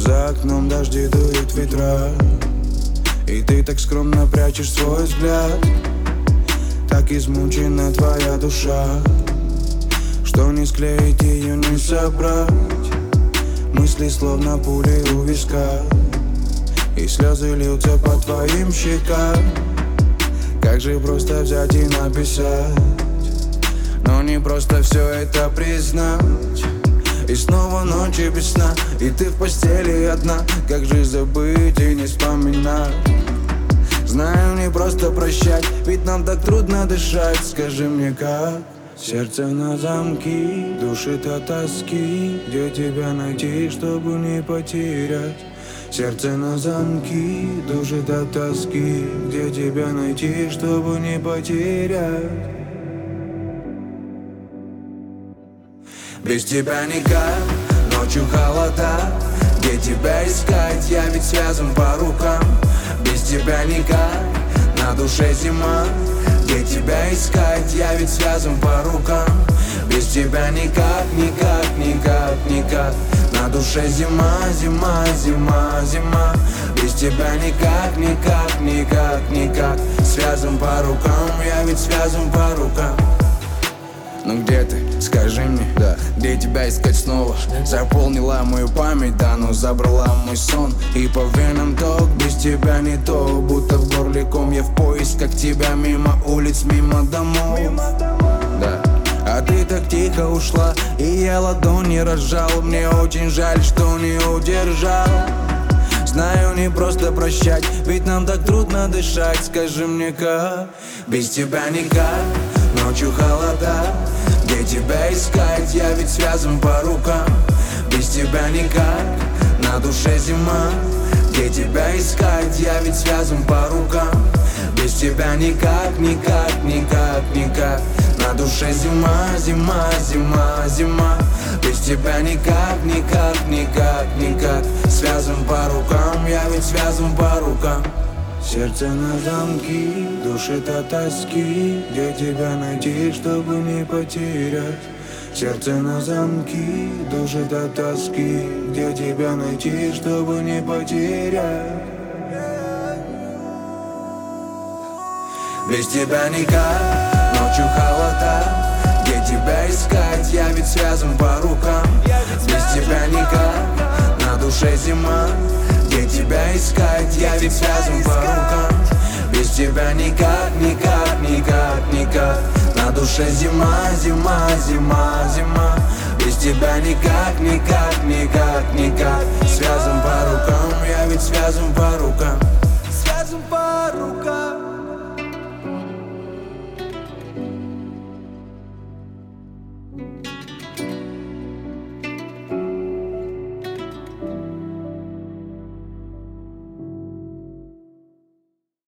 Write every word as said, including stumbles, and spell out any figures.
За окном дожди дуют ветра, и ты так скромно прячешь свой взгляд. Так измучена твоя душа, что не склеить ее, не собрать. Мысли словно пули у виска, и слезы льются по твоим щекам. Как же просто взять и написать, но не просто все это признать. И снова ночи без сна, и ты в постели одна. Как же забыть и не вспоминать? Знаю, не просто прощать, ведь нам так трудно дышать. Скажи мне, как? Сердце на замки, душит от тоски. Где тебя найти, чтобы не потерять? Сердце на замки, душит от тоски. Где тебя найти, чтобы не потерять? Без тебя никак, ночью холода. Где тебя искать, я ведь связан по рукам. Без тебя никак, на душе зима. Где тебя искать, я ведь связан по рукам. Без тебя никак, никак, никак, никак. На душе зима, зима, зима, зима. Без тебя никак, никак, никак, никак. Связан по рукам, я ведь связан по рукам. Ну где ты? Скажи мне, да, где тебя искать снова? Заполнила мою память, да, но забрала мой сон. И по венам ток, без тебя не то. Будто в горле ком, я в поисках тебя. Мимо улиц, мимо домов, да. А ты так тихо ушла, и я ладони разжал. Мне очень жаль, что не удержал. Знаю, не просто прощать, ведь нам так трудно дышать. Скажи мне, как? Без тебя никак, ночью холода. Где тебя искать, я ведь связан по рукам. Без тебя никак, на душе зима. Где тебя искать, я ведь связан по рукам. Без тебя никак, никак, никак, никак. На душе зима, зима, зима, зима. Без тебя никак, никак, никак, никак. Связан по рукам, я ведь связан по рукам. Сердце на замки, душит от тоски. Где тебя найти, чтобы не потерять? Сердце на замки, душит от тоски. Где тебя найти, чтобы не потерять? Без тебя никак, ночью холода. Где тебя искать, я ведь связан по рукам. Без тебя никак, на душе зима. Где тебя искать, я ведь связан по рукам. Без тебя никак, никак, никак, никак. На душе зима, зима, зима, зима. Без тебя никак, никак, никак, никак. Связан по рукам, я ведь связан по рукам.